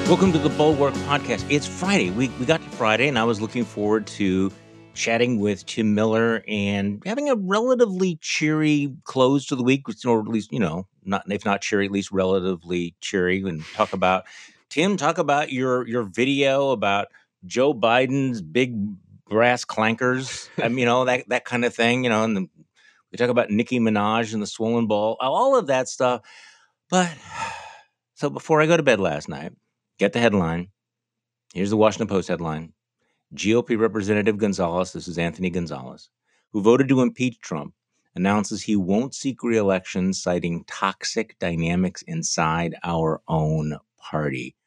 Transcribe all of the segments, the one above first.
Welcome to the Bulwark Podcast. It's Friday. We got to Friday, and I was looking forward to chatting with Tim Miller and having a relatively cheery close to the week, or at least, not if not cheery, at least relatively cheery. And talk about your video about Joe Biden's big brass clankers. That kind of thing. And we talk about Nicki Minaj and the swollen ball, all of that stuff. But so before I go to bed last night, get the headline. Here's the Washington Post headline. GOP Representative Gonzalez, this is Anthony Gonzalez, who voted to impeach Trump, announces he won't seek re-election, citing toxic dynamics inside our own party.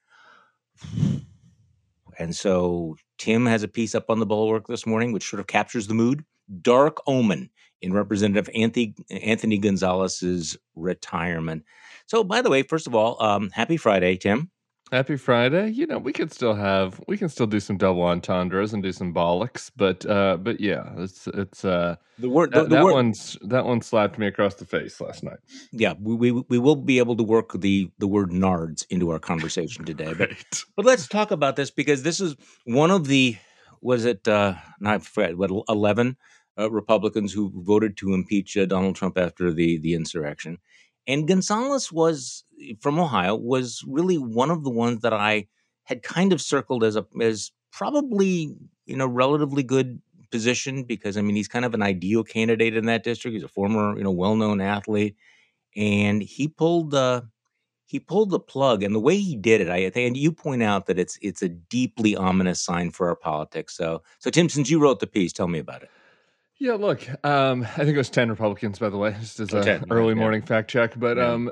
And so Tim has a piece up on the Bulwark this morning, which sort of captures the mood. Dark omen in Representative Anthony Gonzalez's retirement. So, by the way, first of all, happy Friday, Tim. Happy Friday. We can still do some double entendres and do some bollocks, but yeah, it's The word, that one slapped me across the face last night. Yeah, we will be able to work the word nards into our conversation today. Right. But let's talk about this, because this is one of the, was it, I forget, 11 Republicans who voted to impeach Donald Trump after the insurrection. And Gonzalez from Ohio, was really one of the ones that I had kind of circled as probably, relatively good position, because he's kind of an ideal candidate in that district. He's a former, well-known athlete, and he pulled the plug. And the way he did it, I think, and you point out that it's a deeply ominous sign for our politics. So Tim, since you wrote the piece, tell me about it. Yeah, look, I think it was 10 Republicans, by the way, just as an early morning fact check. But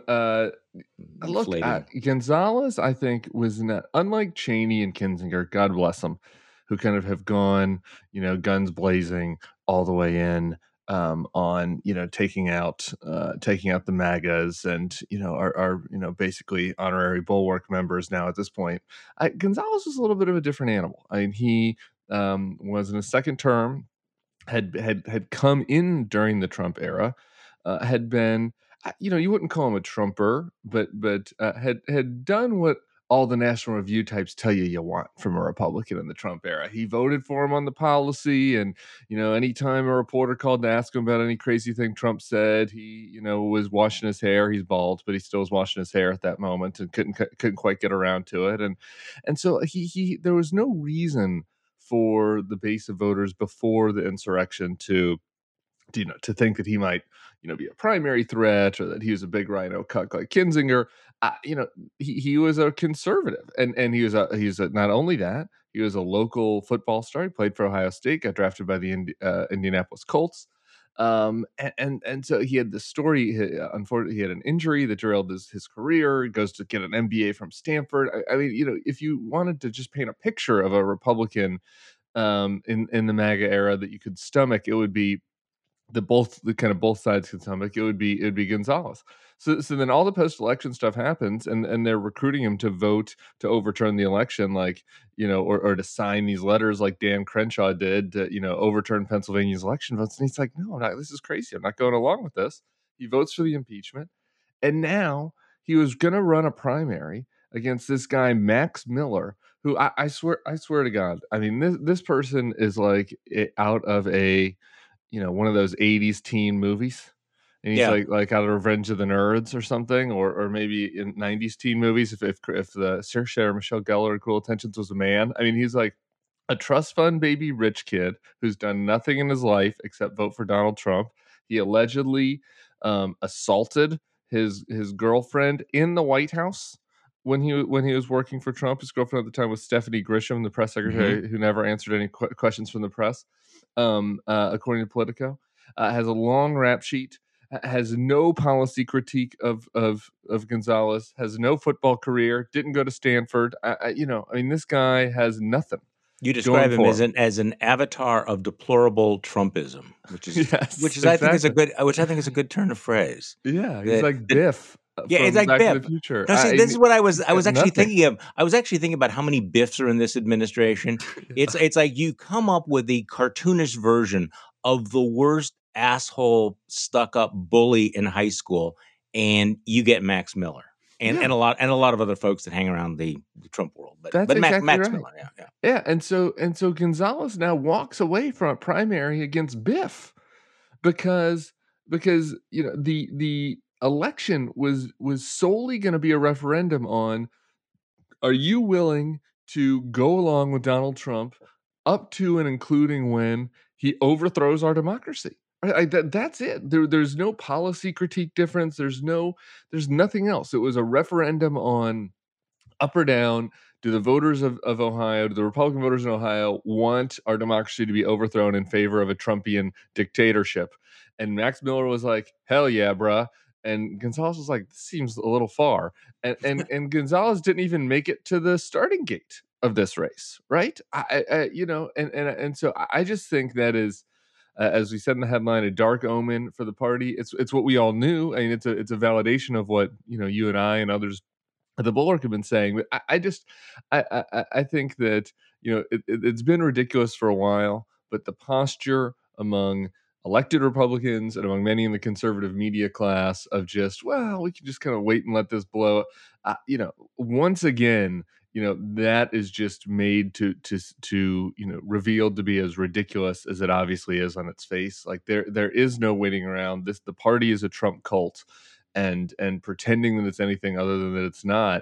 look, Gonzalez, I think, was not unlike Cheney and Kinzinger, God bless them, who kind of have gone, guns blazing all the way in on taking out the MAGAs and are basically honorary Bulwark members now at this point. Gonzalez was a little bit of a different animal. I mean, he was in his second term. Had come in during the Trump era, had been, you wouldn't call him a Trumper, but had done what all the National Review types tell you want from a Republican in the Trump era. He voted for him on the policy, and anytime a reporter called to ask him about any crazy thing Trump said, he was washing his hair. He's bald, but he still was washing his hair at that moment and couldn't quite get around to it, and so he there was no reason for the base of voters before the insurrection to think that he might be a primary threat, or that he was a big rhino cuck like Kinzinger. He was a conservative, and he's not only that, he was a local football star. He played for Ohio State, got drafted by the Indianapolis Colts. And so he had the story. Unfortunately, he had an injury that derailed his career. He goes to get an MBA from Stanford. I mean, if you wanted to just paint a picture of a Republican in the MAGA era that you could stomach, it would be both sides could stomach. It would be Gonzalez. So then all the post-election stuff happens, and they're recruiting him to vote to overturn the election, like, or to sign these letters like Dan Crenshaw did to, overturn Pennsylvania's election votes. And he's like, no, this is crazy. I'm not going along with this. He votes for the impeachment. And now he was going to run a primary against this guy, Max Miller, who I swear to God, I mean, this person is like out of a, one of those 80s teen movies. And he's like out of Revenge of the Nerds or something, or maybe in 90s teen movies, if the Saoirse or Michelle Gellar in Cruel Intentions was a man. I mean, he's like a trust fund baby rich kid who's done nothing in his life except vote for Donald Trump. He allegedly assaulted his girlfriend in the White House when he was working for Trump. His girlfriend at the time was Stephanie Grisham, the press secretary, who never answered any questions from the press, according to Politico. Has a long rap sheet, has no policy critique of Gonzalez, has no football career, didn't go to Stanford. I mean, this guy has nothing. You describe him as an avatar of deplorable Trumpism, which is exactly. I think is a good turn of phrase. Yeah, he's like Biff. It's like Back Biff. to the Future. No, see, this is what I was actually thinking of. I was actually thinking about how many Biffs are in this administration. It's like you come up with the cartoonish version of the worst asshole stuck-up bully in high school, and you get Max Miller. and a lot of other folks that hang around the Trump world. That's exactly Max right. Miller, yeah. And so Gonzalez now walks away from a primary against Biff because the election was solely going to be a referendum on, are you willing to go along with Donald Trump up to and including when he overthrows our democracy? That's it. There's no policy critique difference. There's nothing else. It was a referendum on up or down. Do the voters of Ohio, do the Republican voters in Ohio want our democracy to be overthrown in favor of a Trumpian dictatorship? And Max Miller was like, hell yeah, bruh. And Gonzalez was like, this seems a little far. And Gonzalez didn't even make it to the starting gate of this race, right? So I just think that is, as we said in the headline, a dark omen for the party. It's what we all knew. I mean, it's a validation of what you and I and others at the Bulwark have been saying. But I think that it's been ridiculous for a while, but the posture among elected Republicans and among many in the conservative media class of just, well, we can just kind of wait and let this blow. Once again, that is just made to revealed to be as ridiculous as it obviously is on its face. Like there is no waiting around. The party is a Trump cult, and pretending that it's anything other than that it's not,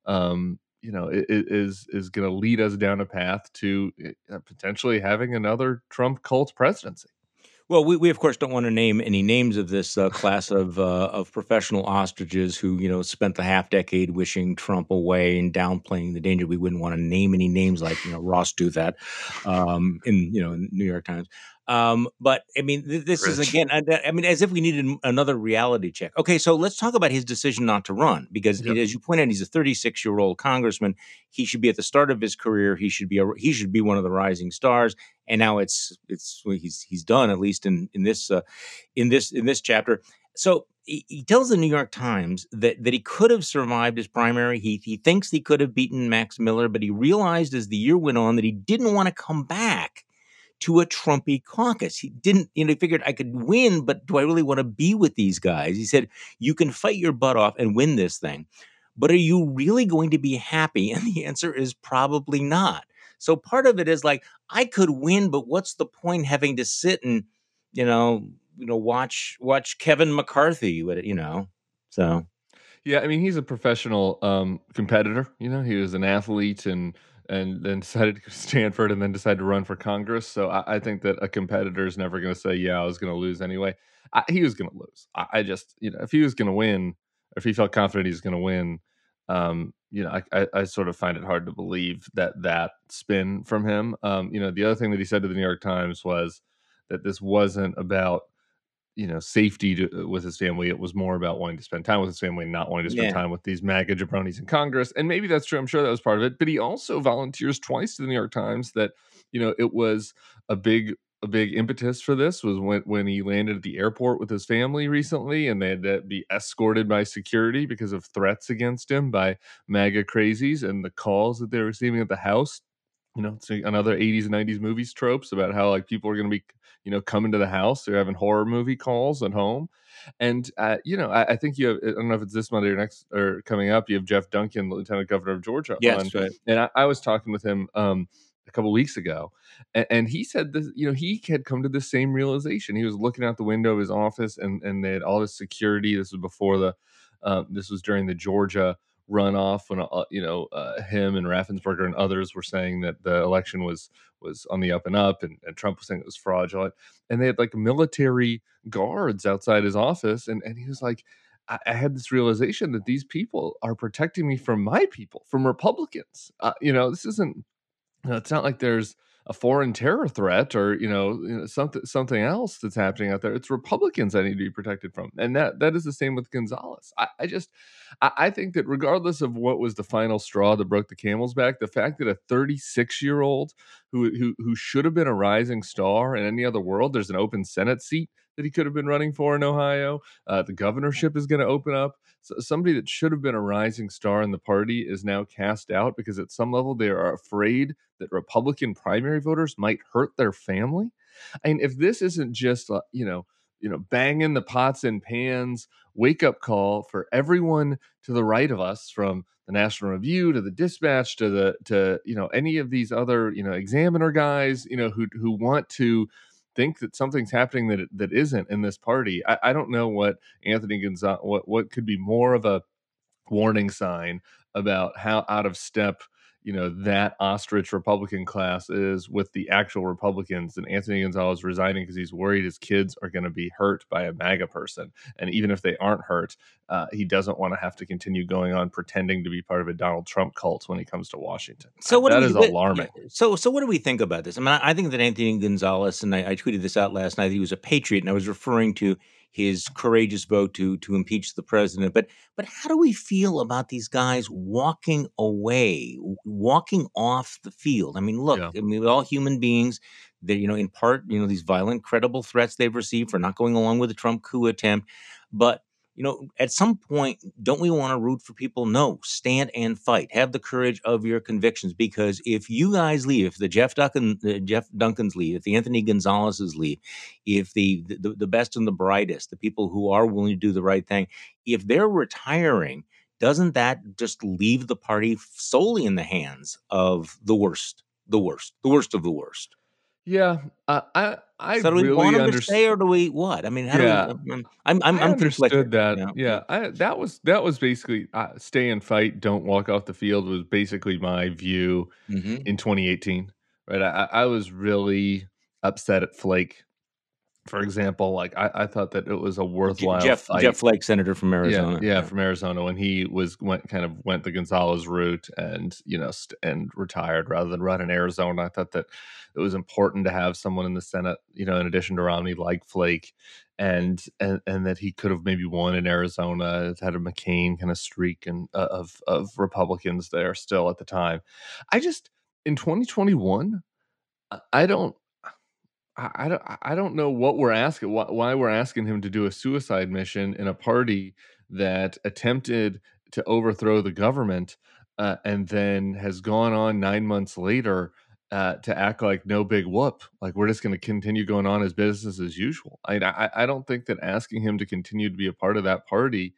it is going to lead us down a path to potentially having another Trump cult presidency. Well, we of course don't want to name any names of this class of professional ostriches who spent the half decade wishing Trump away and downplaying the danger. We wouldn't want to name any names like Ross Douthat in New York Times. But I mean, this is again. I mean, as if we needed another reality check. Okay, so let's talk about his decision not to run because, as you point out, he's a 36-year-old congressman. He should be at the start of his career. He should be one of the rising stars. And now he's done, at least in this chapter. So he tells the New York Times that he could have survived his primary. He thinks he could have beaten Max Miller, but he realized as the year went on that he didn't want to come back to a Trumpy caucus. He didn't, he figured I could win, but do I really want to be with these guys? He said, you can fight your butt off and win this thing, but are you really going to be happy? And the answer is probably not. So part of it is like, I could win, but what's the point having to sit and, watch Kevin McCarthy with it, so. Yeah, I mean, he's a professional competitor. He was an athlete and then decided to go to Stanford and then decided to run for Congress. So I think that a competitor is never going to say, yeah, I was going to lose anyway. He was going to lose. I just, if he was going to win, if he felt confident he's going to win, I sort of find it hard to believe that spin from him. The other thing that he said to the New York Times was that this wasn't about safety with his family. It was more about wanting to spend time with his family, not wanting to spend time with these MAGA jabronis in Congress. And maybe that's true. I'm sure that was part of it. But he also volunteers twice to the New York Times that, it was a big impetus for this was when he landed at the airport with his family recently, and they had to be escorted by security because of threats against him by MAGA crazies and the calls that they were receiving at the house. It's another 80s and 90s movies tropes about how like people are going to be, coming to the house. They're having horror movie calls at home. And, I think you have, I don't know if it's this Monday or next or coming up, you have Jeff Duncan, the Lieutenant Governor of Georgia. Yes, right. And I was talking with him a couple weeks ago, and he said this, he had come to the same realization. He was looking out the window of his office and they had all this security. This was before this was during the Georgia runoff when him and Raffensperger and others were saying that the election was on the up and up, and Trump was saying it was fraudulent, and they had like military guards outside his office, and he was like, I had this realization that these people are protecting me from my people, from Republicans. This isn't, it's not like there's a foreign terror threat or something else that's happening out there. It's Republicans I need to be protected from, and that is the same with Gonzalez. I think that regardless of what was the final straw that broke the camel's back, the fact that a 36-year-old who should have been a rising star in any other world, there's an open Senate seat that he could have been running for in Ohio. The governorship is going to open up. So somebody that should have been a rising star in the party is now cast out because at some level they are afraid that Republican primary voters might hurt their family. I mean, if this isn't just banging the pots and pans wake-up call for everyone to the right of us, from the National Review to the Dispatch to any of these other Examiner guys who want to think that something's happening that isn't in this party. I don't know what Anthony Gonzalez, what could be more of a warning sign about how out of step that ostrich Republican class is with the actual Republicans, and Anthony Gonzalez resigning because he's worried his kids are going to be hurt by a MAGA person. And even if they aren't hurt, he doesn't want to have to continue going on pretending to be part of a Donald Trump cult when he comes to Washington. So that is alarming. So what do we think about this? I mean, I think that Anthony Gonzalez, and I tweeted this out last night, he was a patriot, and I was referring to his courageous vote to impeach the president. But how do we feel about these guys walking away, walking off the field? I mean, look, I mean, we're all human beings. That in part, these violent, credible threats they've received for not going along with the Trump coup attempt. But at some point, don't we want to root for people? No, stand and fight. Have the courage of your convictions, because if you guys leave, if the Jeff Duncans leave, if the Anthony Gonzalez's leave, if the best and the brightest, the people who are willing to do the right thing, if they're retiring, doesn't that just leave the party solely in the hands of the worst of the worst? Yeah, So do we want them to stay, or do we what? I mean, how do we? I'm understood that. Yeah, that was basically stay and fight, don't walk off the field was basically my view in 2018. Right, I was really upset at Flake. For example, like I thought that it was a worthwhile fight. Jeff Flake, senator from Arizona, from Arizona, when he went the Gonzalez route and and retired rather than run in Arizona. I thought that it was important to have someone in the Senate, in addition to Romney, like Flake, and that he could have maybe won in Arizona. It had a McCain kind of streak and of Republicans there still at the time. I just in 2021, I don't know what we're asking, why we're asking him to do a suicide mission in a party that attempted to overthrow the government, and then has gone on 9 months later to act like no big whoop, like we're just going to continue going on as business as usual. I don't think that asking him to continue to be a part of that party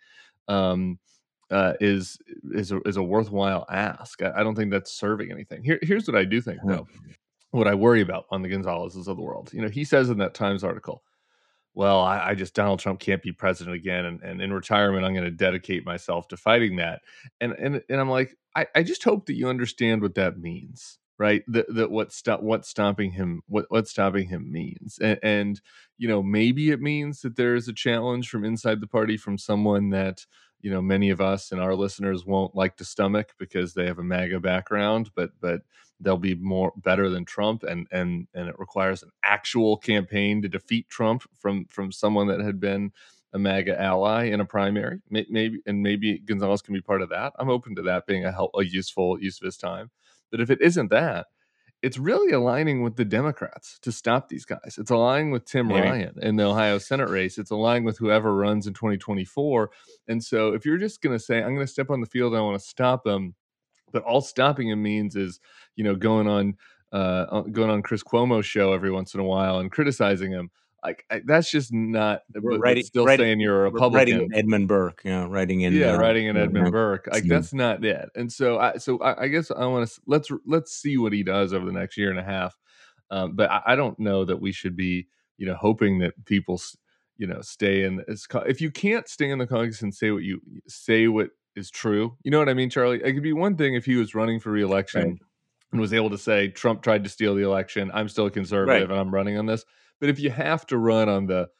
is a worthwhile ask. I don't think that's serving anything. Here's what I do think, though. What I worry about on the Gonzalez's of the world. He says in that Times article, well, I just, Donald Trump can't be president again. And in retirement, I'm going to dedicate myself to fighting that. And I'm like, I just hope that you understand what that means, right? That what's stopping him means. And maybe it means that there is a challenge from inside the party from someone that, many of us and our listeners won't like to stomach because they have a MAGA background, but they'll be better than Trump, and it requires an actual campaign to defeat Trump from someone that had been a MAGA ally in a primary. Maybe Gonzalez can be part of that. I'm open to that being a useful use of his time. But if it isn't that, it's really aligning with the Democrats to stop these guys. It's aligning with Tim Ryan in the Ohio Senate race. It's aligning with whoever runs in 2024. And so if you're just going to say, I'm going to step on the field, I want to stop them, but all stopping him means is, going on Chris Cuomo's show every once in a while and criticizing him. That's just not. Saying you're a Republican. Writing Edmund Burke, writing in Edmund Burke. That's not it. And so I guess I want to let's see what he does over the next year and a half. But I don't know that we should be hoping that people stay in. If you can't stay in the Congress and say what is true, you know what I mean, Charlie? It could be one thing if he was running for re-election and was able to say Trump tried to steal the election. I'm still a conservative and I'm running on this. But if you have to run on the,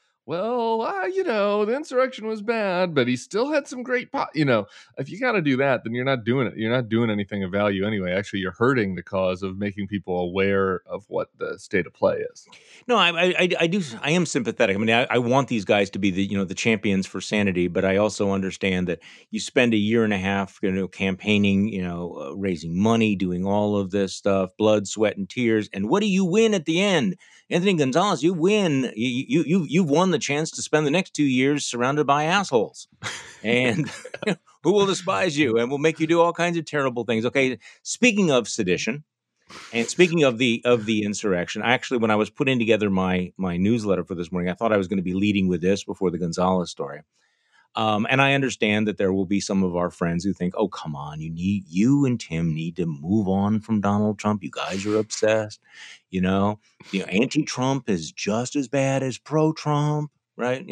the insurrection was bad, but he still had some great, if you got to do that, then you're not doing it. You're not doing anything of value anyway. Actually, you're hurting the cause of making people aware of what the state of play is. No, I am sympathetic. I mean, I want these guys to be the champions for sanity, but I also understand that you spend a year and a half, campaigning, raising money, doing all of this stuff, blood, sweat, and tears. And what do you win at the end? Anthony Gonzalez, you win. You've won the chance to spend the next 2 years surrounded by assholes, and who will despise you and will make you do all kinds of terrible things. Okay, speaking of sedition, And speaking of the insurrection, actually, when I was putting together my newsletter for this morning, I thought I was going to be leading with this before the Gonzalez story. And I understand that there will be some of our friends who think, "Oh, come on, you and Tim need to move on from Donald Trump. You guys are obsessed. You know, anti-Trump is just as bad as pro-Trump, right?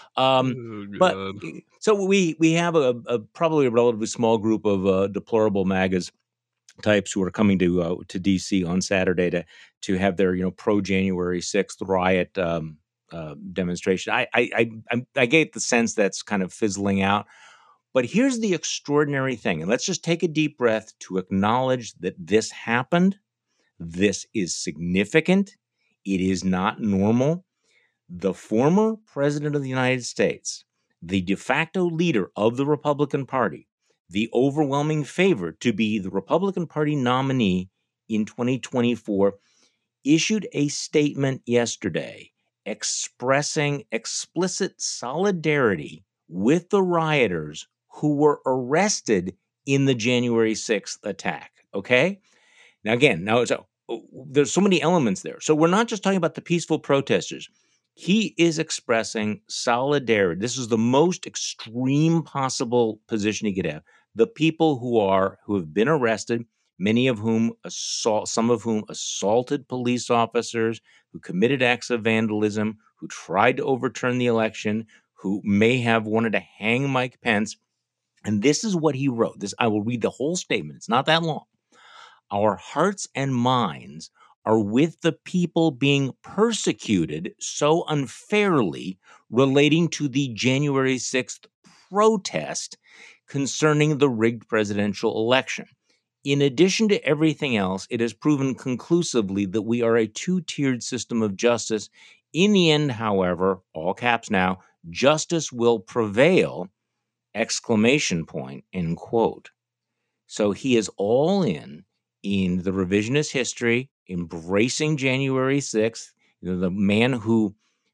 But so we have a probably a relatively small group of deplorable MAGAs types who are coming to DC on Saturday to have their pro January 6th riot demonstration. I get the sense that's kind of fizzling out. But here's the extraordinary thing, and let's just take a deep breath to acknowledge that this happened. This is significant. It is not normal. The former president of the United States, the de facto leader of the Republican Party, the overwhelming favorite to be the Republican Party nominee in 2024, issued a statement yesterday expressing explicit solidarity with the rioters who were arrested in the January 6th attack. Okay? Now, again, there's so many elements there. So we're not just talking about the peaceful protesters. He is expressing solidarity. This is the most extreme possible position he could have. The people who have been arrested, many of whom some of whom assaulted police officers, who committed acts of vandalism, who tried to overturn the election, who may have wanted to hang Mike Pence. And this is what he wrote. I will read the whole statement. It's not that long. Our hearts and minds are with the people being persecuted so unfairly relating to the January 6th protest concerning the rigged presidential election. In addition to everything else, it has proven conclusively that we are a two-tiered system of justice. In the end, however, all caps now, justice will prevail, ! End quote. So he is all in the revisionist history, embracing January 6th. The man who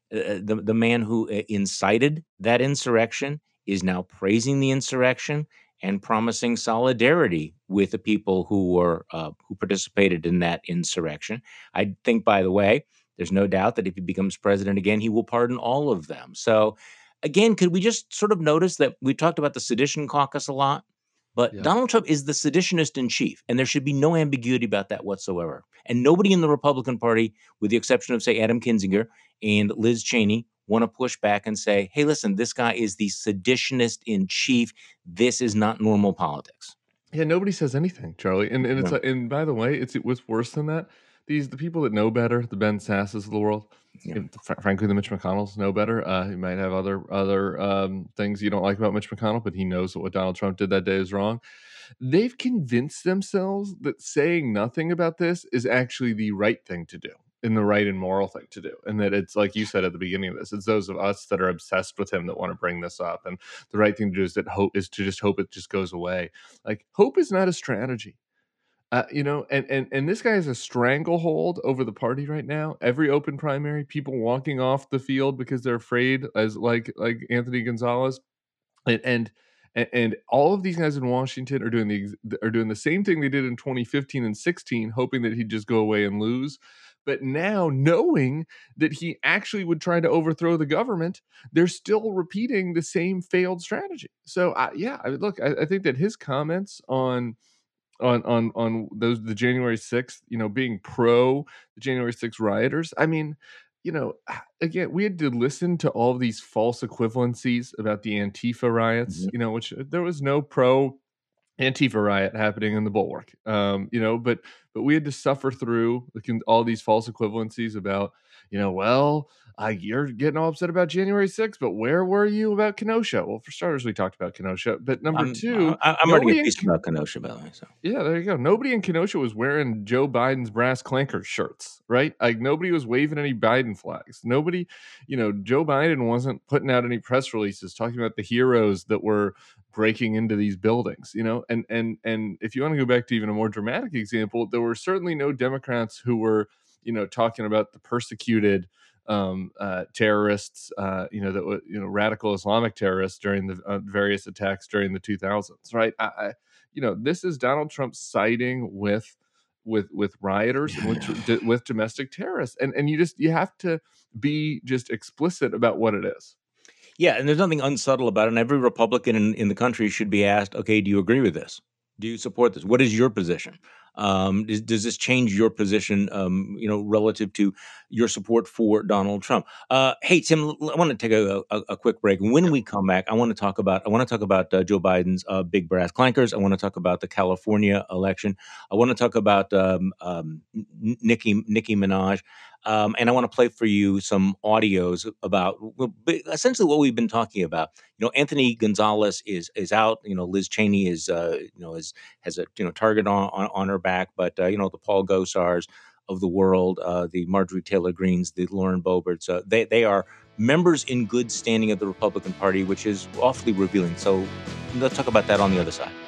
incited that insurrection is now praising the insurrection and promising solidarity with the people who participated in that insurrection. I think, by the way, there's no doubt that if he becomes president again, he will pardon all of them. So, again, could we just sort of notice that we talked about the sedition caucus a lot? But Donald Trump is the seditionist in chief, and there should be no ambiguity about that whatsoever. And nobody in the Republican Party, with the exception of, say, Adam Kinzinger and Liz Cheney, want to push back and say, hey, listen, this guy is the seditionist in chief. This is not normal politics. Yeah, nobody says anything, Charlie. And it's and by the way, it was worse than that. The people that know better, the Ben Sasses of the world, frankly, the Mitch McConnells know better. He might have other things you don't like about Mitch McConnell, but he knows that what Donald Trump did that day is wrong. They've convinced themselves that saying nothing about this is actually the right thing to do and the right and moral thing to do. And that it's like you said at the beginning of this, it's those of us that are obsessed with him that want to bring this up. And the right thing to do is to just hope it just goes away. Like, hope is not a strategy. And this guy has a stranglehold over the party right now. Every open primary, people walking off the field because they're afraid, as like Anthony Gonzalez, and all of these guys in Washington are doing the same thing they did in 2015 and 16, hoping that he'd just go away and lose. But now, knowing that he actually would try to overthrow the government, they're still repeating the same failed strategy. So, I think that his comments on the January 6th, being pro the January 6th rioters. I mean, again, we had to listen to all of these false equivalencies about the Antifa riots, which there was no pro Antifa riot happening in the Bulwark, but we had to suffer through all these false equivalencies about, you're getting all upset about January 6th, but where were you about Kenosha? Well, for starters, we talked about Kenosha, but number two, I'm writing a piece about Kenosha, by the way. So. Yeah, there you go. Nobody in Kenosha was wearing Joe Biden's brass clankers shirts, right? Like, nobody was waving any Biden flags. Nobody, Joe Biden wasn't putting out any press releases talking about the heroes that were breaking into these buildings, and if you want to go back to even a more dramatic example, there were certainly no Democrats who were, talking about the persecuted terrorists, radical Islamic terrorists during the various attacks during the 2000s, right? This is Donald Trump siding with rioters and with domestic terrorists, and you have to be just explicit about what it is. Yeah, and there's nothing unsubtle about it. And every Republican in the country should be asked, okay, do you agree with this? Do you support this? What is your position? Does this change your position, relative to your support for Donald Trump? Hey, Tim, I want to take a quick break. When we come back, I want to talk about Joe Biden's big brass clankers. I want to talk about the California election. I want to talk about Nicki Minaj. And I want to play for you some audios about essentially what we've been talking about. Anthony Gonzalez is out. Liz Cheney has a target on her back, but the Paul Gosars of the world, the Marjorie Taylor Greenes, the Lauren Boeberts, they are members in good standing of the Republican Party, which is awfully revealing. So let's talk about that on the other side.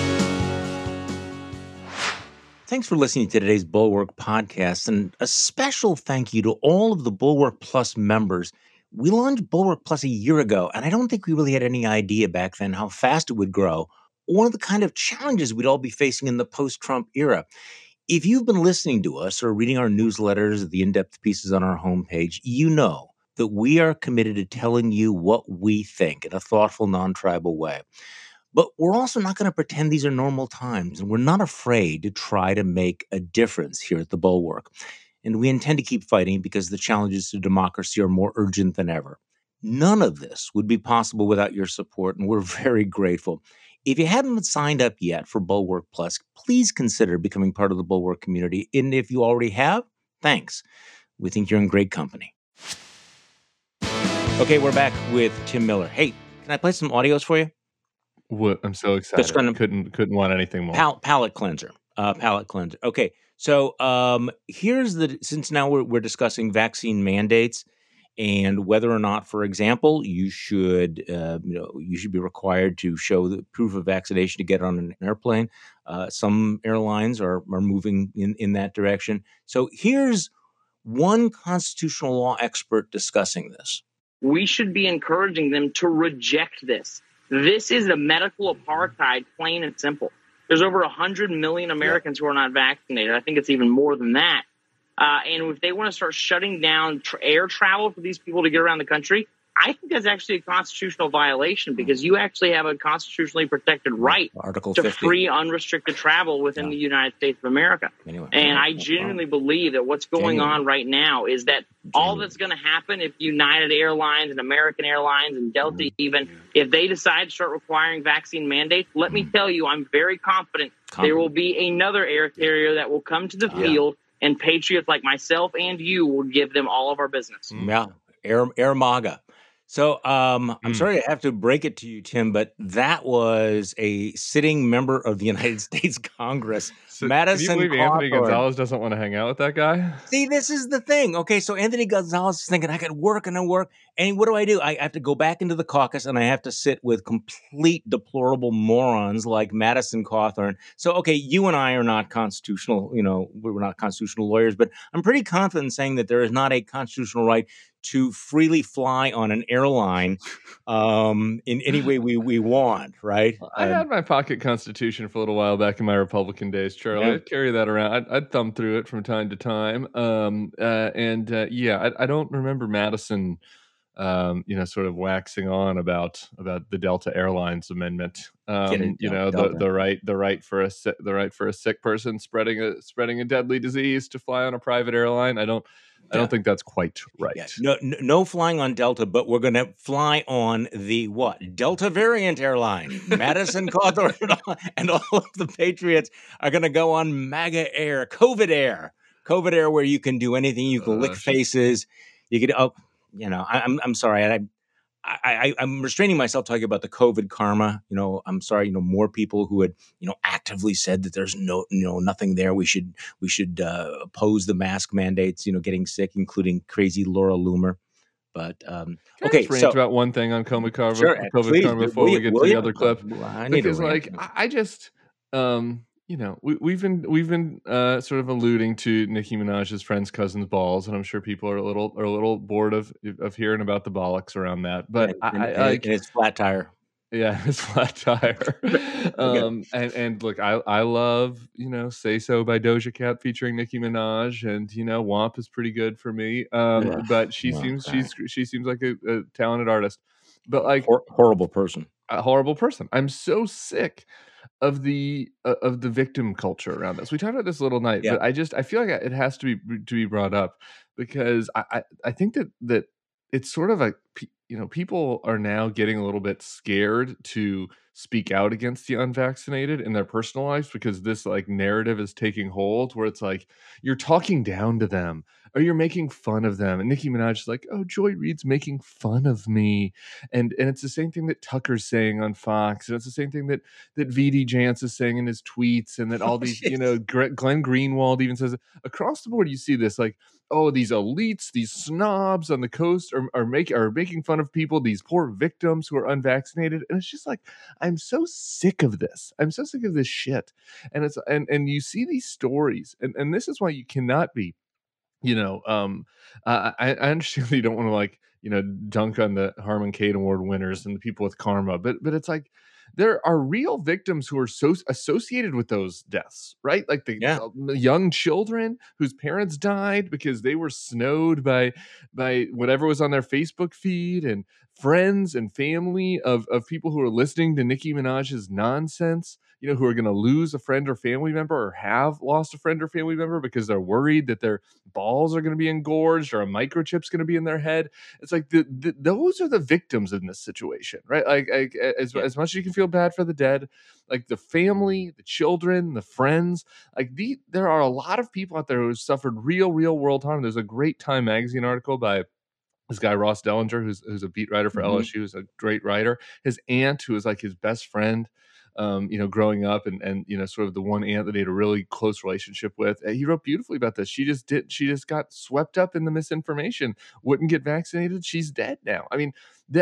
Thanks for listening to today's Bulwark podcast, and a special thank you to all of the Bulwark Plus members. We launched Bulwark Plus a year ago, and I don't think we really had any idea back then how fast it would grow, or the kind of challenges we'd all be facing in the post-Trump era. If you've been listening to us or reading our newsletters, the in-depth pieces on our homepage, you know that we are committed to telling you what we think in a thoughtful, non-tribal way. But we're also not going to pretend these are normal times, and we're not afraid to try to make a difference here at the Bulwark. And we intend to keep fighting because the challenges to democracy are more urgent than ever. None of this would be possible without your support, and we're very grateful. If you haven't signed up yet for Bulwark Plus, please consider becoming part of the Bulwark community. And if you already have, thanks. We think you're in great company. Okay, we're back with Tim Miller. Hey, can I play some audios for you? What? I'm so excited. Couldn't want anything more. Palate cleanser. Okay, so since now we're discussing vaccine mandates and whether or not, for example, you should be required to show the proof of vaccination to get on an airplane. Some airlines are moving in that direction. So here's one constitutional law expert discussing this. We should be encouraging them to reject this. This is a medical apartheid, plain and simple. There's over 100 million Americans who are not vaccinated. I think it's even more than that. And if they want to start shutting down air travel for these people to get around the country, I think that's actually a constitutional violation because you actually have a constitutionally protected right Article to 50. free unrestricted travel within the United States of America. And I genuinely believe that what's going on right now is that all that's going to happen if United Airlines and American Airlines and Delta even, if they decide to start requiring vaccine mandates, let me tell you, I'm very confident there will be another air carrier that will come to the field and patriots like myself and you will give them all of our business. Yeah, Air MAGA. So I'm sorry to have to break it to you, Tim, but that was a sitting member of the United States Congress, Madison Can you believe Cawthorn. Anthony Gonzalez doesn't want to hang out with that guy? See, this is the thing. Okay, so Anthony Gonzalez is thinking, I could work and I work. And what do? I have to go back into the caucus and I have to sit with complete deplorable morons like Madison Cawthorn. So, okay, you and I are not constitutional, we're not constitutional lawyers, but I'm pretty confident in saying that there is not a constitutional right to freely fly on an airline in any way we want, right? I had my pocket constitution for a little while back in my Republican days, Charlie. I'd carry that around. I'd thumb through it from time to time. I don't remember Madison, sort of waxing on about the Delta Airlines amendment. The right for a sick person spreading a deadly disease to fly on a private airline. I don't think that's quite right. Yeah. No flying on Delta, but we're going to fly on the Delta variant airline. Madison Cawthorn and all of the patriots are going to go on MAGA Air, COVID Air, where you can do anything. You can lick faces. You can. I'm sorry. I'm restraining myself talking about the COVID karma. I'm sorry. More people who had actively said that there's nothing there. We should oppose the mask mandates. Getting sick, including crazy Laura Loomer. But okay, so rant about one thing on COVID karma, sure, COVID karma before we get to the other clip. We've been sort of alluding to Nicki Minaj's friend's cousin's balls, and I'm sure people are a little bored of hearing about the bollocks around that. But it's flat tire. Yeah, his flat tire. And look, I love, Say So by Doja Cat featuring Nicki Minaj, and WAMP is pretty good for me. But she seems like a talented artist, but like horrible person. A horrible person. I'm so sick of the victim culture around this. We talked about this a little night, but I feel like it has to be brought up because I think that it's sort of like people are now getting a little bit scared to speak out against the unvaccinated in their personal lives because this like narrative is taking hold where it's like you're talking down to them or you're making fun of them. And Nicki Minaj is like, oh, Joy Reid's making fun of me. And it's the same thing that Tucker's saying on Fox. And it's the same thing that VD Jance is saying in his tweets, and that all these, Glenn Greenwald even says across the board, you see this like, oh, these elites, these snobs on the coast are making fun of people, these poor victims who are unvaccinated. And it's just like, I'm so sick of this. I'm so sick of this shit. And it's and you see these stories, and this is why you cannot be, I understand that you don't want to like, dunk on the Harmon Kane Award winners and the people with karma, but it's like there are real victims who are so associated with those deaths, right? Like the young children whose parents died because they were snowed by whatever was on their Facebook feed, and friends and family of people who are listening to Nicki Minaj's nonsense, who are going to lose a friend or family member or have lost a friend or family member because they're worried that their balls are going to be engorged or a microchip's going to be in their head. It's like those are the victims in this situation, right? Like as much as you can feel bad for the dead, like the family, the children, the friends, like there are a lot of people out there who have suffered real world harm. There's a great Time magazine article by this guy Ross Dellinger, who's a beat writer for LSU, who's a great writer. His aunt, who was like his best friend, growing up, and sort of the one aunt that he had a really close relationship with. He wrote beautifully about this. She just got swept up in the misinformation, wouldn't get vaccinated. She's dead now. I mean,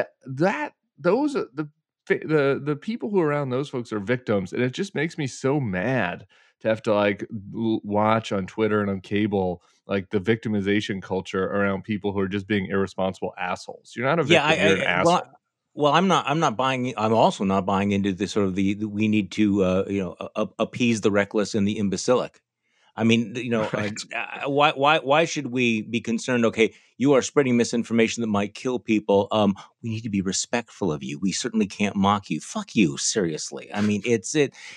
those are the people who are around those folks are victims, and it just makes me so mad to have to like watch on Twitter and on cable like the victimization culture around people who are just being irresponsible assholes. You're not a victim, you're an asshole. Well, I'm not buying. I'm also not buying into the sort of the we need to appease the reckless and the imbecilic. I mean, right. Why should we be concerned? Okay, you are spreading misinformation that might kill people. We need to be respectful of you. We certainly can't mock you. Fuck you, seriously. I mean, it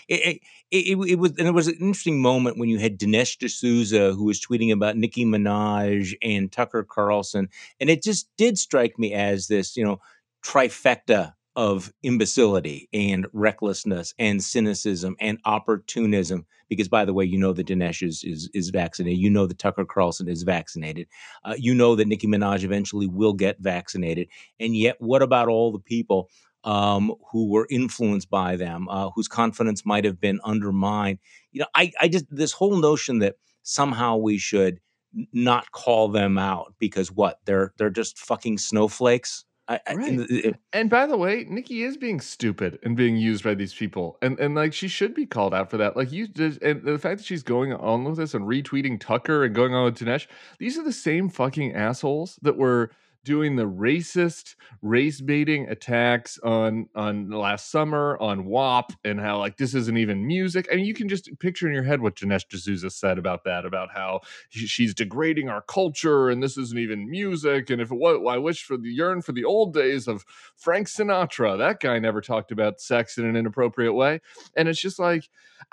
was, and it was an interesting moment when you had Dinesh D'Souza, who was tweeting about Nicki Minaj and Tucker Carlson, and it just did strike me as this, trifecta of imbecility and recklessness and cynicism and opportunism. Because, by the way, that Dinesh is vaccinated. That Tucker Carlson is vaccinated. That Nicki Minaj eventually will get vaccinated. And yet, what about all the people who were influenced by them, whose confidence might have been undermined? I just, this whole notion that somehow we should not call them out because they're just fucking snowflakes. Right. And by the way, Nicki is being stupid and being used by these people, and like she should be called out for that. Like you did, and the fact that she's going on with this and retweeting Tucker and going on with Dinesh, these are the same fucking assholes that were doing the racist race baiting attacks on last summer on WAP, and how like this isn't even music. I mean, you can just picture in your head what Dinesh D'Souza said about that, about how she's degrading our culture and this isn't even music. And if it was, I wish yearn for the old days of Frank Sinatra. That guy never talked about sex in an inappropriate way. And it's just like,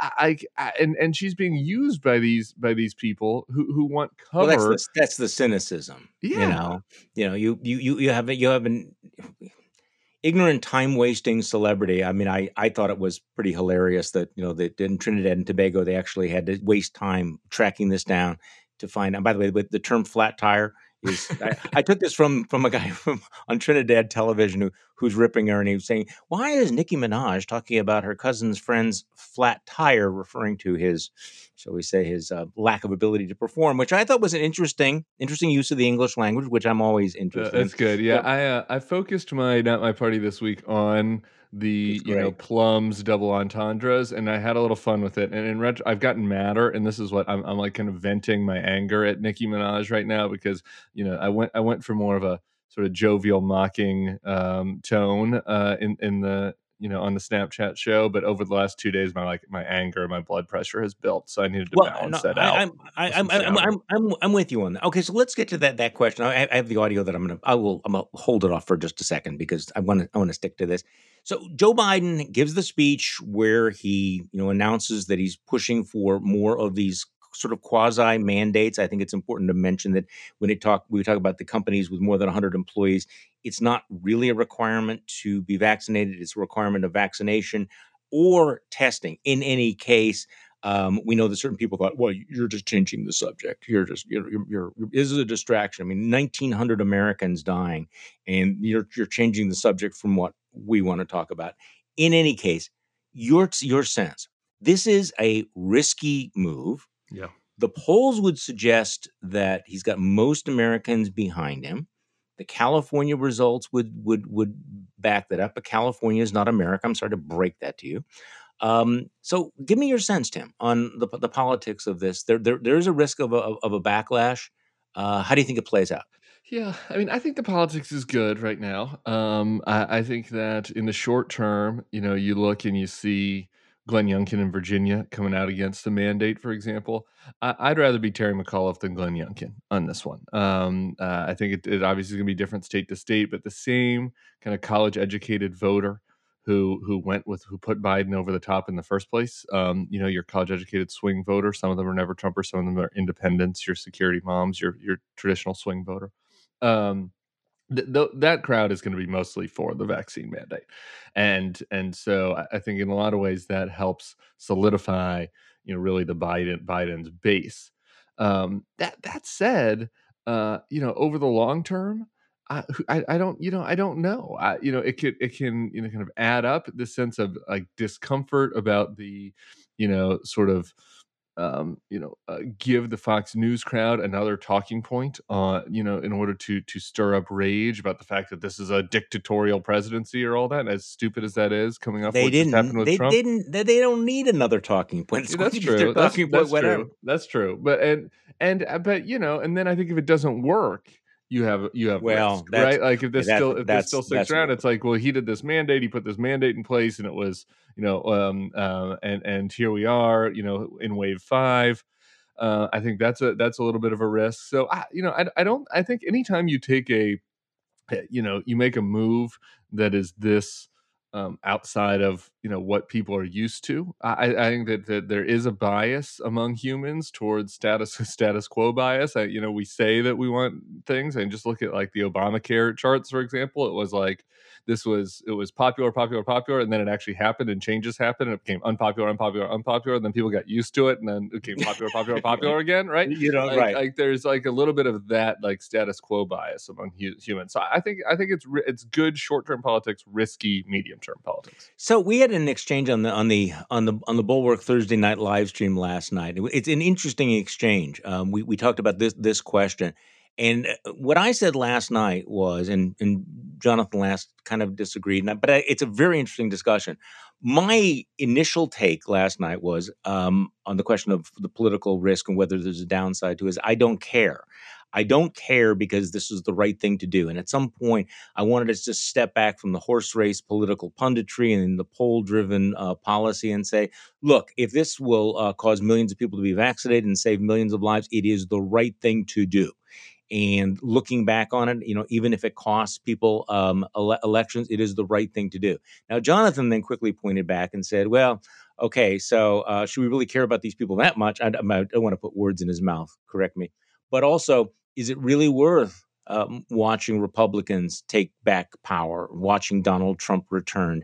and she's being used by these people who want cover. Well, that's the cynicism. Yeah. You have an ignorant, time wasting celebrity. I mean, I thought it was pretty hilarious that that in Trinidad and Tobago they actually had to waste time tracking this down to find out. By the way, with the term flat tire is I took this from a guy on Trinidad television who's ripping her, and he was saying, why is Nicki Minaj talking about her cousin's friend's flat tire, referring to his, shall we say, his lack of ability to perform, which I thought was an interesting use of the English language, which I'm always interested in. That's good. Yeah, I focused my Not My Party this week on the Plum's double entendres, and I had a little fun with it. And in I've gotten madder, and this is what I'm like kind of venting my anger at Nicki Minaj right now, because I went for more of a sort of jovial mocking tone in on the Snapchat show, but over the last 2 days, my anger, my blood pressure has built, so I needed to balance that out. I'm with you on that. Okay, so let's get to that question. I have the audio that I'm gonna hold it off for just a second because I want to stick to this. So Joe Biden gives the speech where he announces that he's pushing for more of these sort of quasi mandates. I think it's important to mention that when we talk about the companies with more than 100 employees, it's not really a requirement to be vaccinated. It's a requirement of vaccination or testing. In any case, we know that certain people thought, well, you're just changing the subject. You're this is a distraction. I mean, 1,900 Americans dying, and you're changing the subject from what we want to talk about. In any case, your sense, this is a risky move. Yeah. The polls would suggest that he's got most Americans behind him. The California results would back that up, but California is not America. I'm sorry to break that to you. So give me your sense, Tim, on the politics of this. There's a risk of a backlash. How do you think it plays out? Yeah, I mean, I think the politics is good right now. I think that in the short term, you look and you see Glenn Youngkin in Virginia coming out against the mandate, for example. I'd rather be Terry McAuliffe than Glenn Youngkin on this one. I think it obviously is going to be different state to state, but the same kind of college-educated voter who put Biden over the top in the first place. Your college-educated swing voter. Some of them are never Trumpers. Some of them are independents. Your security moms. Your traditional swing voter. That crowd is going to be mostly for the vaccine mandate, and so I think in a lot of ways that helps solidify, really the Biden's base. That said, over the long term, I don't know. It can kind of add up the sense of like discomfort about the, sort of give the Fox News crowd another talking point, in order to stir up rage about the fact that this is a dictatorial presidency or all that. And as stupid as that is, coming off what just happened with Trump, they don't need another talking point. Yeah, that's true. That's true. That's true. But and then I think if it doesn't work, you have risk, right? Like if this still sticks around, it's like, well, he did this mandate, he put this mandate in place, and it was, and here we are, in wave 5. I think that's a little bit of a risk. So I think anytime you take you make a move that is this outside of what people are used to, I think that there is a bias among humans towards status quo bias. We say that we want things, and just look at like the Obamacare charts, for example. It was like it was popular, and then it actually happened, and changes happened, and it became unpopular, and then people got used to it, and then it became popular again, right? Right. Like there's like a little bit of that like status quo bias among humans. So I think it's good short-term politics, risky medium-term politics. So we had an exchange on the Bulwark Thursday night live stream last night. It's an interesting exchange. We talked about this question. And what I said last night was, and Jonathan last kind of disagreed, but it's a very interesting discussion. My initial take last night was on the question of the political risk and whether there's a downside to it. I don't care. I don't care because this is the right thing to do. And at some point, I wanted to just step back from the horse race political punditry and the poll-driven policy and say, look, if this will cause millions of people to be vaccinated and save millions of lives, it is the right thing to do. And looking back on it, even if it costs people elections, it is the right thing to do. Now, Jonathan then quickly pointed back and said, well, okay, so should we really care about these people that much? I don't want to put words in his mouth, correct me. But also, is it really worth watching Republicans take back power, watching Donald Trump return?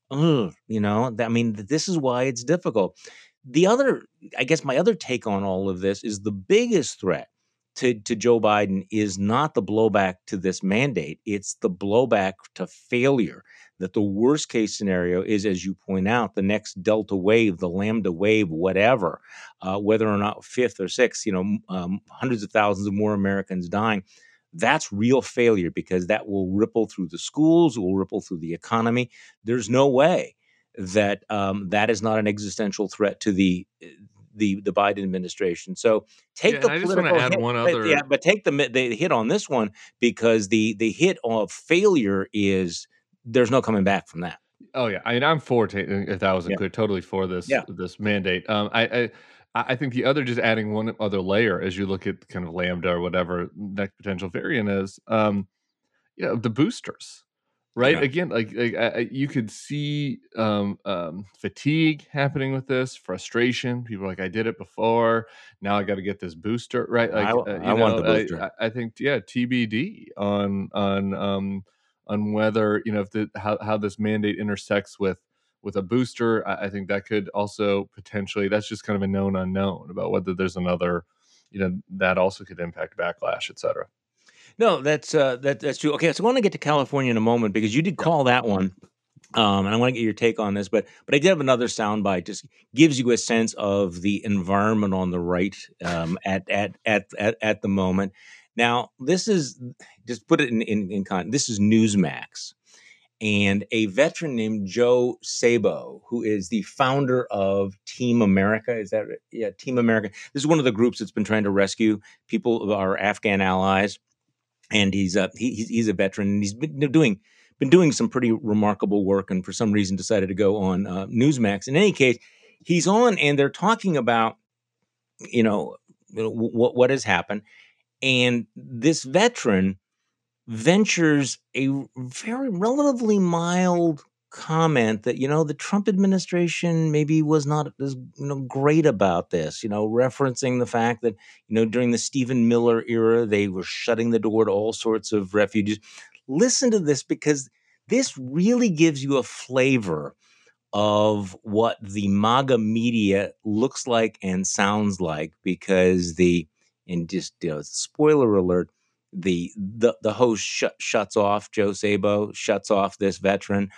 This is why it's difficult. I guess my other take on all of this is the biggest threat to Joe Biden is not the blowback to this mandate. It's the blowback to failure. That the worst case scenario is, as you point out, the next Delta wave, the Lambda wave, whatever, whether or not 5th or 6th, hundreds of thousands of more Americans dying. That's real failure because that will ripple through the schools, it will ripple through the economy. There's no way that that is not an existential threat to the Biden administration. So take the political hit, but take the hit on this one because the hit of failure is there's no coming back from that. Oh yeah, I mean, I'm for if that wasn't clear, totally for this this mandate. I think the other, just adding one other layer as you look at kind of Lambda or whatever next potential variant is, the boosters, right? Yeah. Again, like you could see fatigue happening with this, frustration. People are like, I did it before, now I got to get this booster, right? Like I want the booster. I think TBD on whether if how this mandate intersects with a booster. I think that could also potentially, that's just kind of a known unknown about whether there's another, that also could impact backlash, et cetera. No, that's true. Okay, so I want to get to California in a moment because you did call that one, and I want to get your take on this. But I did have another soundbite. Just gives you a sense of the environment on the right at the moment. Now, this is, just put it in context. This is Newsmax, and a veteran named Joe Sabo, who is the founder of Team America. Is that right? Yeah, Team America. This is one of the groups that's been trying to rescue people, our Afghan allies. And he's a veteran, and he's been doing some pretty remarkable work, and for some reason decided to go on Newsmax. In any case, he's on, and they're talking about what has happened, and this veteran ventures a very relatively mild comment that the Trump administration maybe was not as great about this, referencing the fact that during the Stephen Miller era they were shutting the door to all sorts of refugees. Listen to this, because this really gives you a flavor of what the MAGA media looks like and sounds like, because and just spoiler alert, the host shuts off, Joe Sabo shuts off this veteran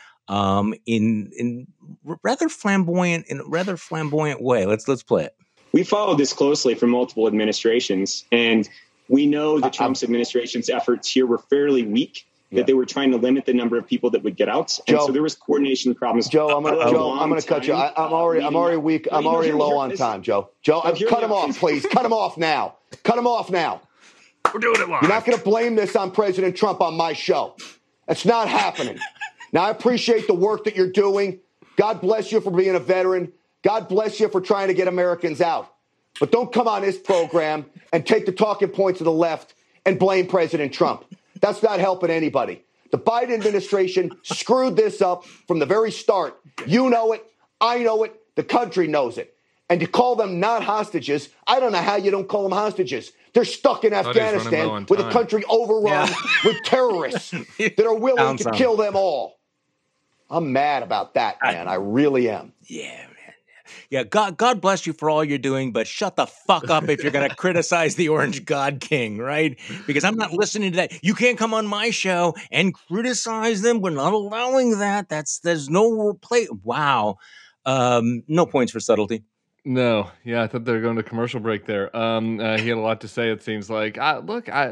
in rather flamboyant way. Let's play it. We followed this closely for multiple administrations, and we know that Trump's administration's efforts here were fairly weak. That they were trying to limit the number of people that would get out, and so there was coordination problems. Joe, I'm going to cut you. I'm already weak. I'm already low on time, Joe. Cut him off, please. Cut him off now. Cut him off now. We're doing it live. You're not going to blame this on President Trump on my show. That's not happening. Now, I appreciate the work that you're doing. God bless you for being a veteran. God bless you for trying to get Americans out. But don't come on this program and take the talking points of the left and blame President Trump. That's not helping anybody. The Biden administration screwed this up from the very start. You know it. I know it. The country knows it. And to call them not hostages, I don't know how you don't call them hostages. They're stuck in Afghanistan with a country overrun with terrorists that are willing to kill them all. I'm mad about that, man. I really am. Yeah, man. Yeah, God bless you for all you're doing, but shut the fuck up if you're going to criticize the Orange God King, right? Because I'm not listening to that. You can't come on my show and criticize them. We're not allowing that. There's no play. Wow. No points for subtlety. No, yeah, I thought they were going to commercial break there. He had a lot to say. It seems like, the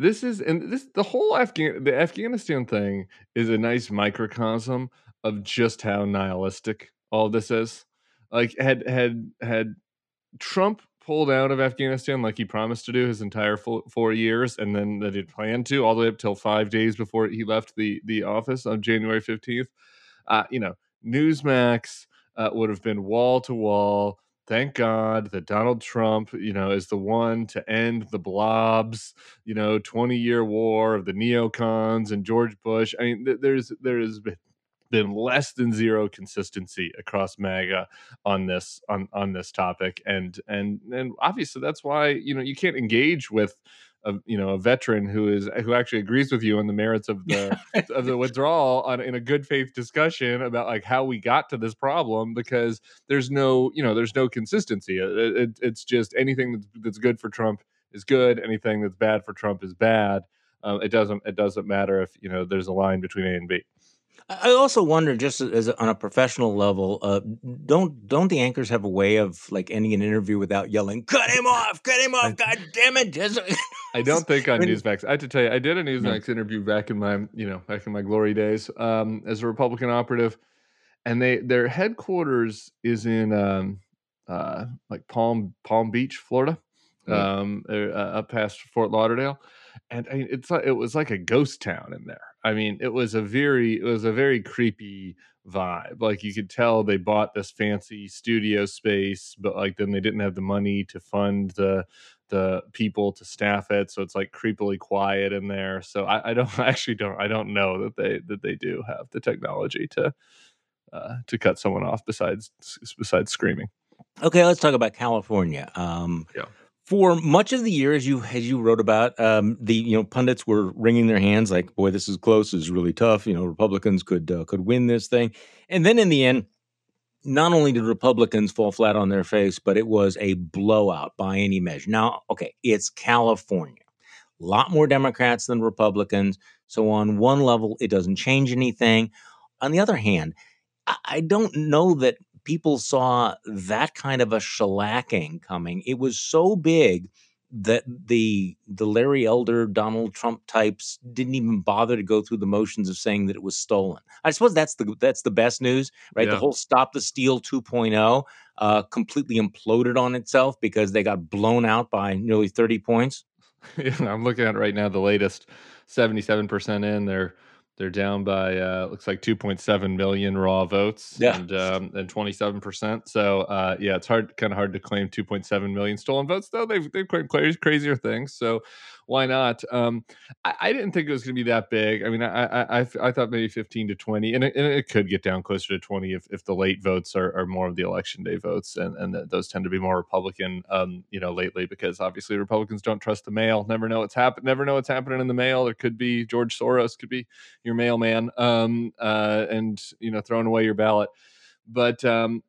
whole the Afghanistan thing is a nice microcosm of just how nihilistic all this is. Like, had Trump pulled out of Afghanistan like he promised to do his entire 4 years, and then that he'd planned to all the way up till 5 days before he left the office on January 15th, Newsmax would have been wall to wall. Thank God that Donald Trump, is the one to end the blobs, 20-year war of the neocons and George Bush. I mean, there has been less than zero consistency across MAGA on this topic, and obviously that's why you can't engage with a veteran who actually agrees with you on the merits of the of the withdrawal in a good faith discussion about like how we got to this problem, because there's no consistency. It's just anything that's good for Trump is good, anything that's bad for Trump is bad. It doesn't matter if there's a line between A and B. I also wonder, just as on a professional level, don't the anchors have a way of like ending an interview without yelling, "Cut him off! God damn it!" I don't think on Newsmax. I have to tell you, I did a Newsmax interview back in my glory days as a Republican operative, and their headquarters is in like Palm Beach, Florida, up past Fort Lauderdale. And it was like a ghost town in there. I mean, it was a very creepy vibe. Like, you could tell they bought this fancy studio space, but like then they didn't have the money to fund the people to staff it, so it's like creepily quiet in there. So I don't I don't know that they do have the technology to cut someone off besides screaming. Okay, let's talk about California. Yeah. For much of the year, as you wrote about, the pundits were wringing their hands like, "Boy, this is close. This is really tough. Republicans could win this thing." And then in the end, not only did Republicans fall flat on their face, but it was a blowout by any measure. Now, okay, it's California. A lot more Democrats than Republicans. So on one level, it doesn't change anything. On the other hand, I don't know that people saw that kind of a shellacking coming. It was so big that the Larry Elder, Donald Trump types didn't even bother to go through the motions of saying that it was stolen. I suppose that's the best news, right? Yeah. The whole Stop the Steal 2.0 completely imploded on itself because they got blown out by nearly 30 points. Yeah, I'm looking at right now the latest 77% in. They're down by looks like 2.7 million raw votes, and 27%. So yeah, it's kind of hard to claim 2.7 million stolen votes, though. They've claimed crazier things. So why not? I didn't think it was going to be that big. I mean, I thought maybe 15 to 20, and it could get down closer to 20 if the late votes are more of the election day votes, and those tend to be more Republican, lately, because obviously Republicans don't trust the mail. Never know what's happening in the mail. There could be George Soros, could be your mailman, and throwing away your ballot. But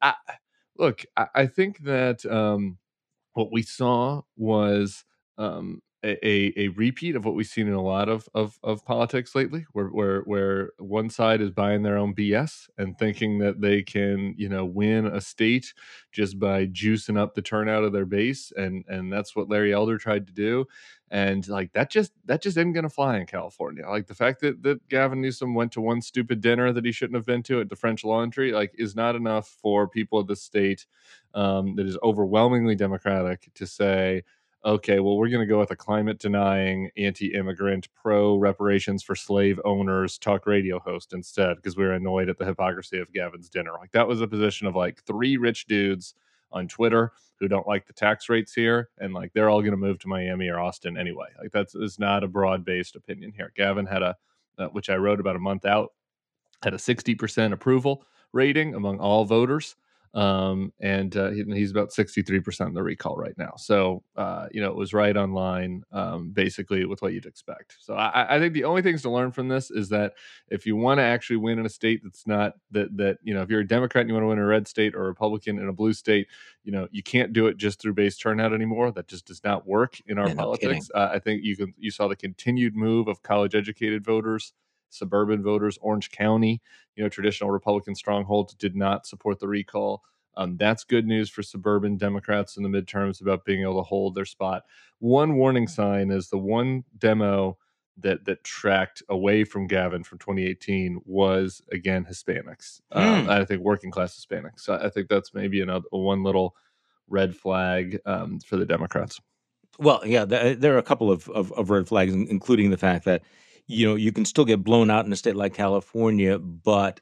I think that what we saw was a repeat of what we've seen in a lot of politics lately, where one side is buying their own BS and thinking that they can win a state just by juicing up the turnout of their base, and that's what Larry Elder tried to do. And like that just isn't going to fly in California. Like the fact that Gavin Newsom went to one stupid dinner that he shouldn't have been to at the French Laundry, like, is not enough for people of the state that is overwhelmingly Democratic to say, okay, well, we're going to go with a climate denying, anti-immigrant, pro reparations for slave owners talk radio host instead, because we were annoyed at the hypocrisy of Gavin's dinner. Like, that was a position of like three rich dudes on Twitter who don't like the tax rates here, and like they're all going to move to Miami or Austin anyway. Like, is not a broad-based opinion here. Gavin had which I wrote about a month out, had a 60% approval rating among all voters. And he's about 63% in the recall right now. So, it was right on line, basically with what you'd expect. So I think the only things to learn from this is that if you want to actually win in a state that's not that, if you're a Democrat and you want to win a red state or a Republican in a blue state, you can't do it just through base turnout anymore. That just does not work in our politics. I think you saw the continued move of college educated voters, suburban voters. Orange County, traditional Republican strongholds, did not support the recall. That's good news for suburban Democrats in the midterms about being able to hold their spot. One warning sign is the one demo that tracked away from Gavin from 2018 was, again, Hispanics. I think working class Hispanics. So I think that's maybe one little red flag for the Democrats. Well, yeah, there are a couple of red flags, including the fact that you can still get blown out in a state like California, but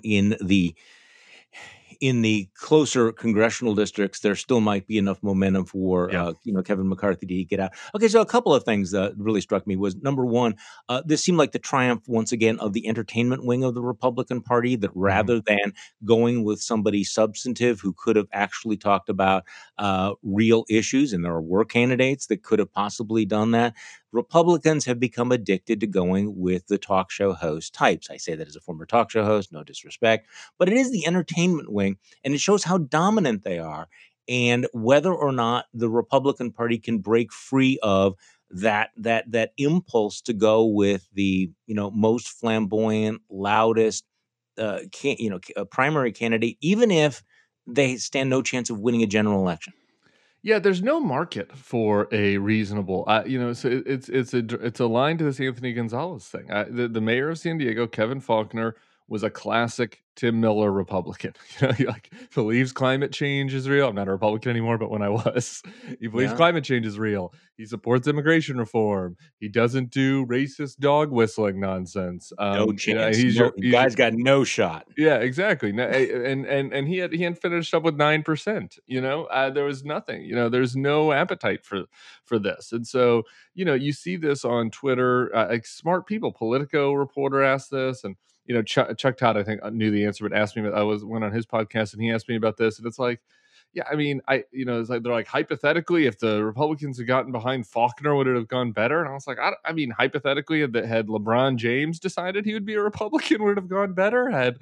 in the closer congressional districts, there still might be enough momentum for Kevin McCarthy to get out. Okay, so a couple of things that really struck me was, number one, this seemed like the triumph once again of the entertainment wing of the Republican Party, that rather than going with somebody substantive who could have actually talked about real issues, and there were candidates that could have possibly done that, Republicans have become addicted to going with the talk show host types. I say that as a former talk show host, no disrespect, but it is the entertainment wing, and it shows how dominant they are, and whether or not the Republican Party can break free of that impulse to go with the most flamboyant, loudest primary candidate, even if they stand no chance of winning a general election. Yeah, there's no market for a reasonable, so it's aligned to this Anthony Gonzalez thing. The mayor of San Diego, Kevin Faulconer, was a classic Tim Miller Republican. He like believes climate change is real. I'm not a Republican anymore, but when I was, he believes climate change is real. He supports immigration reform. He doesn't do racist dog whistling nonsense. No chance. You guys got no shot. Yeah, exactly. No, and he had finished up with 9%. There was nothing. There's no appetite for this, and so you see this on Twitter. Like smart people, Politico reporter asked this, and Chuck Todd, I think, knew the answer, but asked me. I went on his podcast, and he asked me about this, and it's like, yeah, I mean, it's like they're like, hypothetically, if the Republicans had gotten behind Faulconer, would it have gone better? And I was like, I mean, hypothetically, had LeBron James decided he would be a Republican, would it have gone better? I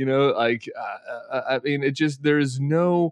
mean, it just there's no.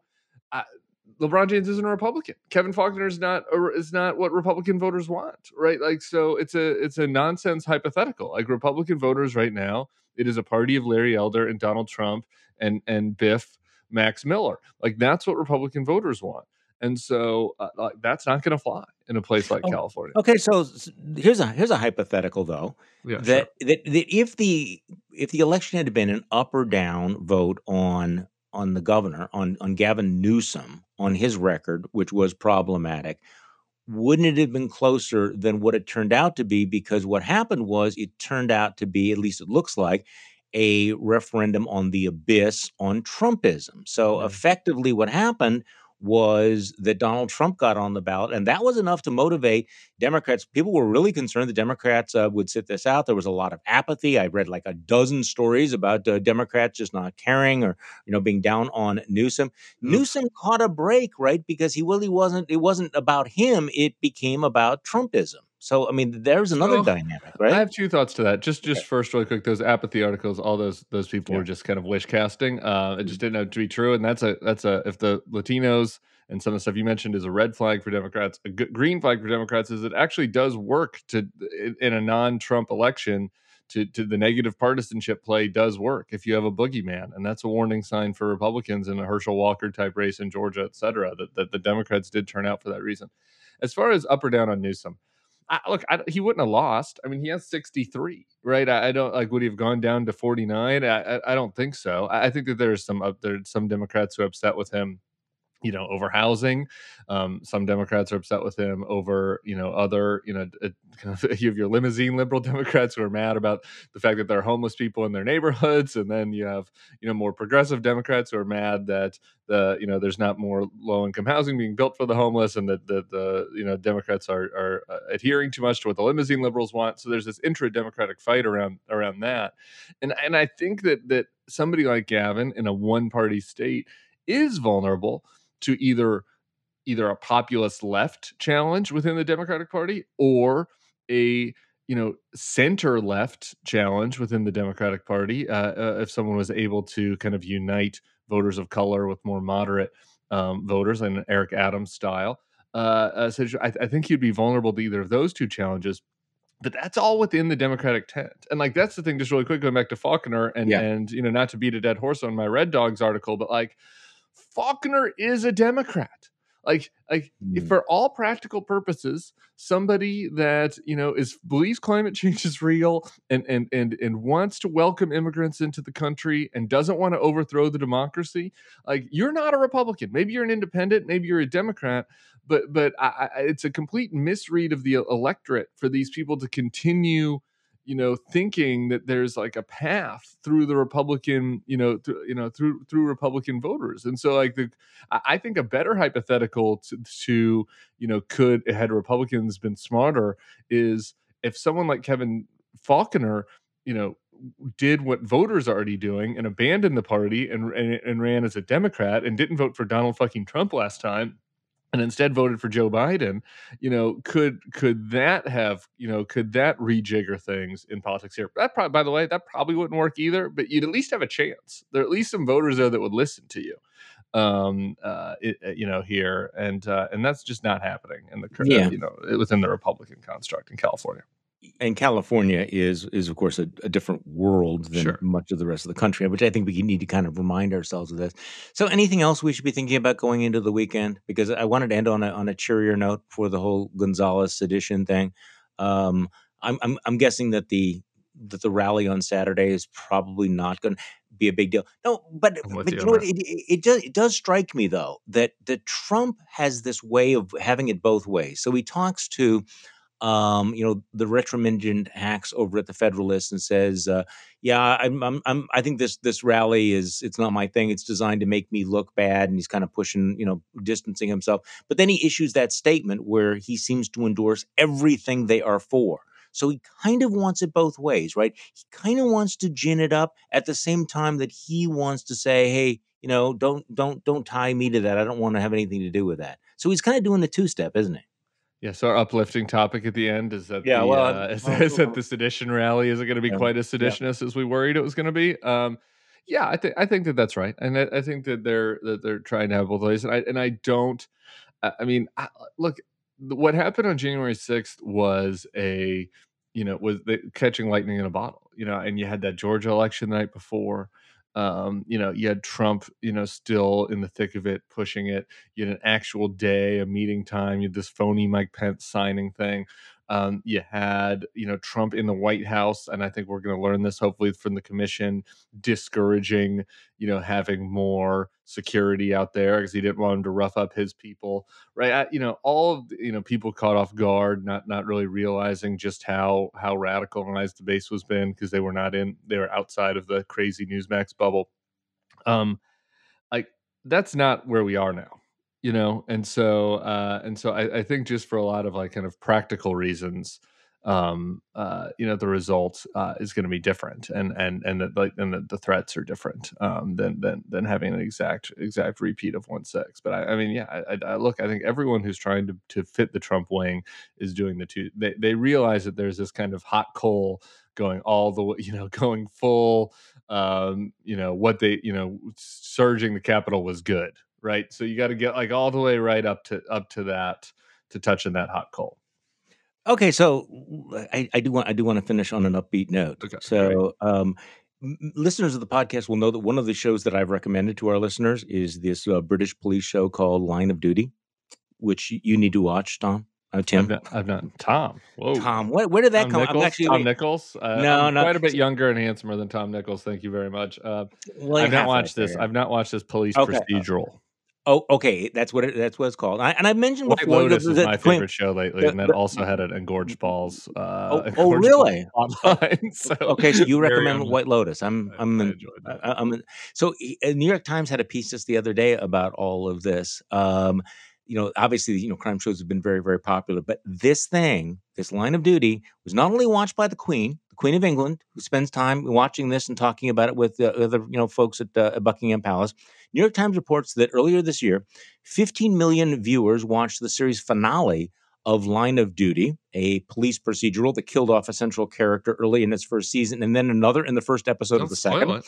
LeBron James isn't a Republican. Kevin Faulconer is not what Republican voters want, right? Like, so it's a nonsense hypothetical. Like Republican voters right now, it is a party of Larry Elder and Donald Trump and Biff Max Miller. Like that's what Republican voters want. And so that's not going to fly in a place like California. Okay, so here's a hypothetical though. Yeah, that if the election had been an up or down vote on the governor, on Gavin Newsom, on his record, which was problematic, wouldn't it have been closer than what it turned out to be? Because what happened was it turned out to be, at least it looks like, a referendum on the abyss on Trumpism. So effectively what happened was that Donald Trump got on the ballot, and that was enough to motivate Democrats. People were really concerned the Democrats would sit this out. There was a lot of apathy. I read like a dozen stories about Democrats just not caring or being down on Newsom. Newsom caught a break, right? Because he really wasn't. It wasn't about him. It became about Trumpism. So, I mean, there's another dynamic, right? I have two thoughts to that. Just first, really quick, those apathy articles, all those people were just kind of wish casting. It just didn't have to be true, and that's a if the Latinos and some of the stuff you mentioned is a red flag for Democrats, a green flag for Democrats is it actually does work in a non-Trump election. To the negative partisanship play does work if you have a boogeyman, and that's a warning sign for Republicans in a Herschel Walker type race in Georgia, et cetera. That the Democrats did turn out for that reason. As far as up or down on Newsom. He wouldn't have lost. I mean, he has 63, right? I don't like. Would he have gone down to 49? I don't think so. I think that there's some Democrats who are upset with him, over housing. Some Democrats are upset with him over, other, kind of, you have your limousine liberal Democrats who are mad about the fact that there are homeless people in their neighborhoods. And then you have, more progressive Democrats who are mad that there's not more low income housing being built for the homeless, and that the Democrats are adhering too much to what the limousine liberals want. So there's this intra-democratic fight around that. And I think that somebody like Gavin in a one party state is vulnerable to either a populist left challenge within the Democratic Party or a center left challenge within the Democratic Party. If someone was able to kind of unite voters of color with more moderate voters in an Eric Adams style, so I think he'd be vulnerable to either of those two challenges. But that's all within the Democratic tent. And like, that's the thing, just really quick, going back to Faulconer and not to beat a dead horse on my Red Dogs article, but like, Faulconer is a Democrat. Like if for all practical purposes, somebody that believes climate change is real and wants to welcome immigrants into the country and doesn't want to overthrow the democracy, like you're not a Republican. Maybe you're an independent, maybe you're a Democrat, but it's a complete misread of the electorate for these people to continue thinking that there's like a path through the Republican, through Republican voters. And so like I think a better hypothetical to could, had Republicans been smarter, is if someone like Kevin Faulconer, did what voters are already doing and abandoned the party and ran as a Democrat and didn't vote for Donald fucking Trump last time, and instead voted for Joe Biden, could that have, could that rejigger things in politics here? That by the way, that probably wouldn't work either, but you'd at least have a chance. There are at least some voters there that would listen to you, here. And that's just not happening in the, within the Republican construct in California. And California is of course a different world than much of the rest of the country, which I think we need to kind of remind ourselves of this. So anything else we should be thinking about going into the weekend? Because I wanted to end on a cheerier note for the whole Gonzalez sedition thing. I'm guessing that the that the rally on Saturday is probably not going to be a big deal. No, but you know what? It does strike me though that Trump has this way of having it both ways. So he talks to the Retromingent hacks over at the Federalist and says, "Yeah, I think this rally it's not my thing. It's designed to make me look bad," and he's kind of pushing, distancing himself. But then he issues that statement where he seems to endorse everything they are for. So he kind of wants it both ways, right? He kind of wants to gin it up at the same time that he wants to say, "Hey, don't tie me to that. I don't want to have anything to do with that." So he's kind of doing the two-step, isn't he? Yeah, so our uplifting topic at the end is that is that the sedition rally isn't going to be quite as seditionist as we worried it was going to be. I think that's right, and I think that they're trying to have both ways. And I don't. I mean, look, what happened on January 6th was was catching lightning in a bottle. And you had that Georgia election the night before. You had Trump, still in the thick of it, pushing it. You had an actual day, a meeting time. You had this phony Mike Pence signing thing. You had, Trump in the White House, and I think we're going to learn this hopefully from the commission, discouraging, having more security out there because he didn't want him to rough up his people, right? All of people caught off guard, not really realizing just how radicalized the base was been because they were outside of the crazy Newsmax bubble. That's not where we are now. And so I think just for a lot of kind of practical reasons, the result is going to be different, and the threats are different than having an exact repeat of 1/6. But I think everyone who's trying to fit the Trump wing is doing the two. They realize that there's this kind of hot coal going all the way, going full. Surging the Capitol was good. Right. So you got to get all the way right up to that, to touching that hot coal. Okay. So I do want to finish on an upbeat note. Okay, so listeners of the podcast will know that one of the shows that I've recommended to our listeners is this British police show called Line of Duty, which you need to watch, Tom. Tim? I've not. Tom. Whoa. Tom. Where did that come? Tom Nichols. I'm quite a bit younger and handsomer than Tom Nichols. Thank you very much. I've not watched this. I've not watched this police procedural. Oh, okay. That's what it's called. And I mentioned White before. Lotus is my favorite show lately, and that also had an engorged balls. Really? Online. So okay, so you recommend White Lotus? I enjoyed that. So New York Times had a piece just the other day about all of this. Obviously, crime shows have been very, very popular, but this Line of Duty, was not only watched by the Queen of England, who spends time watching this and talking about it with other, folks at Buckingham Palace. New York Times reports that earlier this year, 15 million viewers watched the series finale of Line of Duty, a police procedural that killed off a central character early in its first season, and then another in the first episode of the second.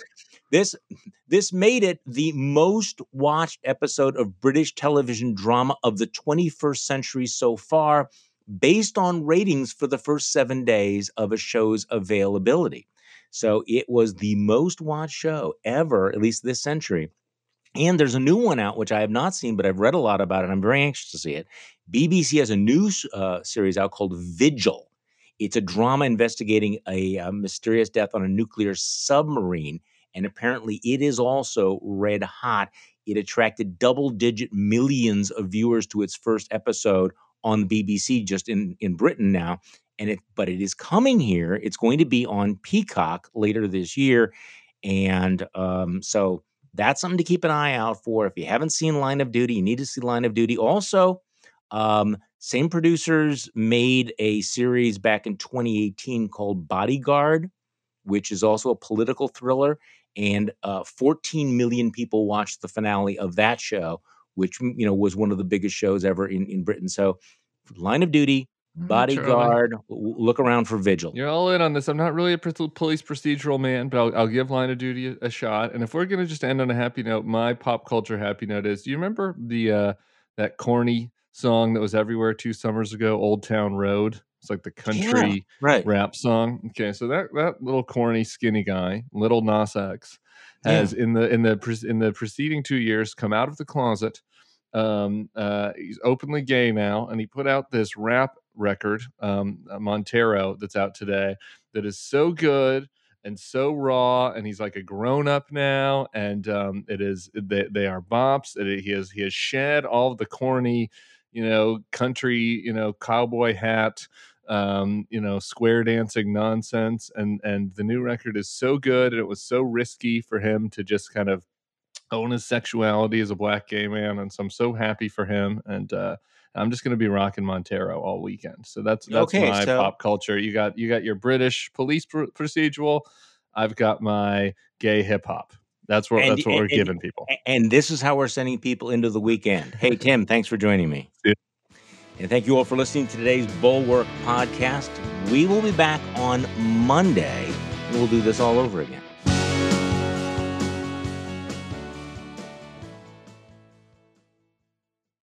This made it the most watched episode of British television drama of the 21st century so far, based on ratings for the first 7 days of a show's availability. So it was the most watched show ever, at least this century. And there's a new one out, which I have not seen, but I've read a lot about it. I'm very anxious to see it. BBC has a new series out called Vigil. It's a drama investigating a mysterious death on a nuclear submarine. And apparently it is also red hot. It attracted double-digit millions of viewers to its first episode on the BBC just in Britain now. But it is coming here. It's going to be on Peacock later this year. And so that's something to keep an eye out for. If you haven't seen Line of Duty, you need to see Line of Duty. Also, same producers made a series back in 2018 called Bodyguard, which is also a political thriller. And 14 million people watched the finale of that show, which was one of the biggest shows ever in Britain. So Line of Duty, Bodyguard, look around for Vigil. You're all in on this. I'm not really a police procedural man, but I'll give Line of Duty a shot. And if we're going to just end on a happy note, my pop culture happy note is, do you remember that corny song that was everywhere 2 summers ago, Old Town Road? It's like the country rap song. Okay, so that little corny skinny guy, Little Nas X, has in the preceding 2 years come out of the closet. He's openly gay now, and he put out this rap record, Montero, that's out today, that is so good and so raw, and he's like a grown up now, and they are bops. He has shed all of the corny, country, cowboy hat, square dancing nonsense, and the new record is so good, and it was so risky for him to just kind of own his sexuality as a black gay man, and so I'm so happy for him, and I'm just going to be rocking Montero all weekend. So that's my pop culture. You got your British police procedural. I've got my gay hip hop. That's what we're giving people. And this is how we're sending people into the weekend. Hey, Tim, thanks for joining me. Yeah. And thank you all for listening to today's Bulwark podcast. We will be back on Monday, and we'll do this all over again.